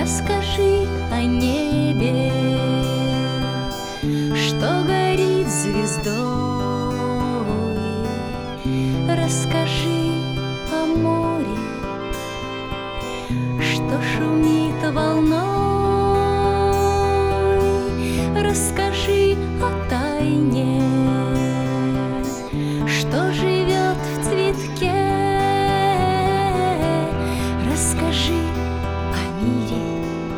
Расскажи о небе, что горит звездой. Расскажи о море, что шумит волной. Расскажи о тайне, что живет в цветке. Расскажи о мире,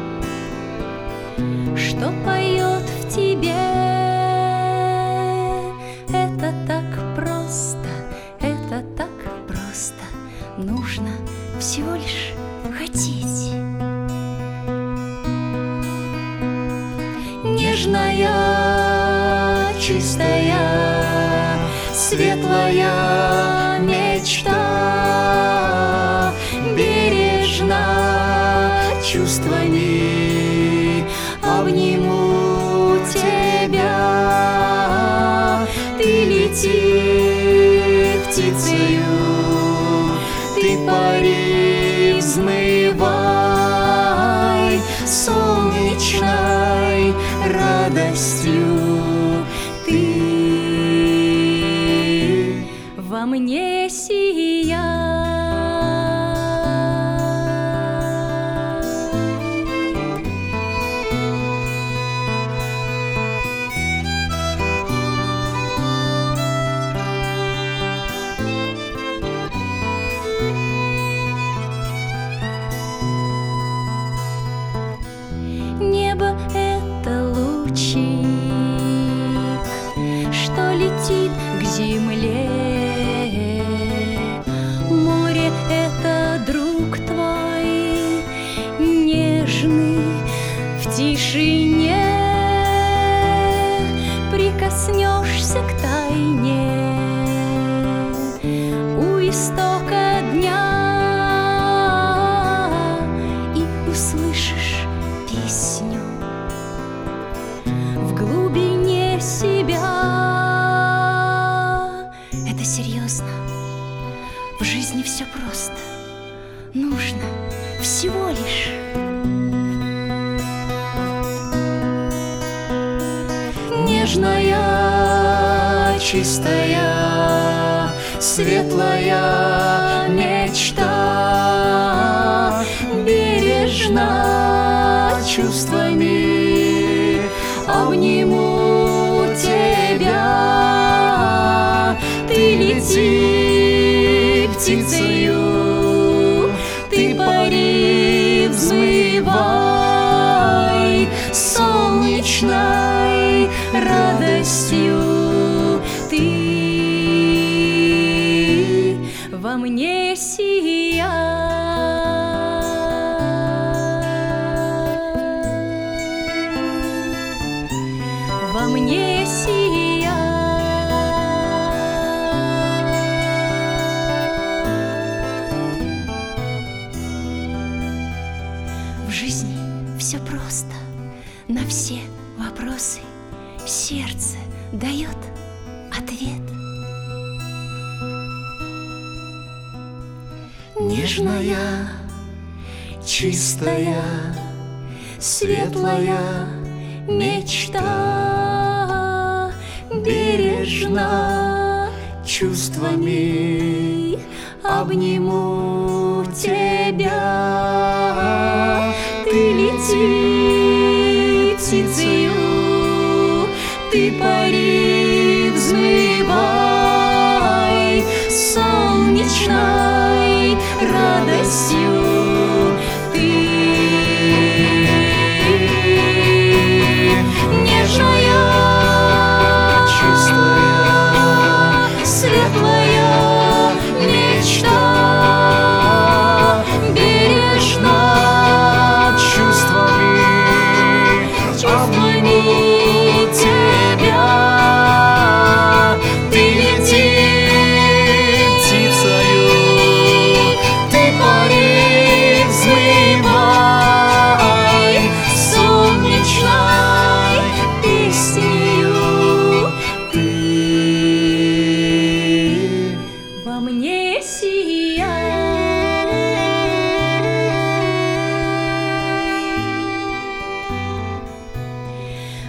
что поет в тебе. Это так просто, это так просто. Нужно всего лишь хотеть. Нежная, чистая, светлая мечта бережна чувствами, обниму тебя. Ты лети птицею, ты пари взмывай солнечной радостью. Ты во мне сияй. Небо — это лучик, что летит к земле. Море — это друг твой, нежный в тишине. Прикоснешься к тайне у истока дня и услышишь песню в глубине себя. Это серьезно. В жизни все просто. Нужно всего лишь нежная, чистая, светлая мечта бережна чувствами, обниму тебя. Ты лети птицею, ты пари взмывай солнечной радостью. Ты во мне сияй. Во мне сияй. В жизни все просто. На все вопросы сердце дает ответ. Нежная, чистая, светлая мечта бережна чувствами, обниму тебя. Ты лети птицею, ты пари взмывай солнечной радостью. Ты нежная, чистая, светлая мечта бережна чувствами,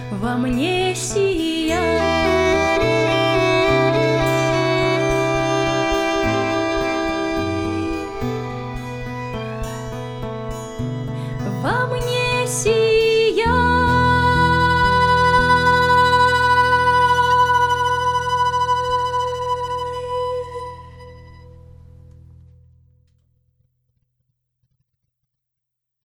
во мне сияет.